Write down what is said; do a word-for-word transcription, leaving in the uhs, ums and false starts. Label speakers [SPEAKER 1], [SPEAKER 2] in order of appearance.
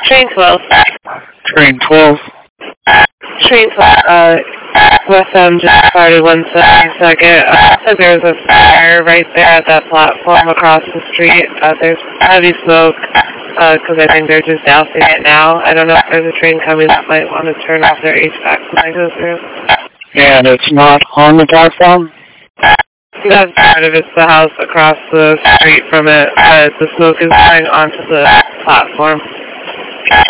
[SPEAKER 1] Train twelve.
[SPEAKER 2] Train twelve.
[SPEAKER 1] Train twelve, uh, West M just started one seventy-second. Uh, said there was a fire right there at that platform across the street. Uh, there's heavy smoke, uh, because I think they're just dousing it now. I don't know if there's a train coming that might want to turn off their H V A C when I go through.
[SPEAKER 2] And it's not on the platform?
[SPEAKER 1] That's part of it's the house across the street from it, but the smoke is going onto the platform.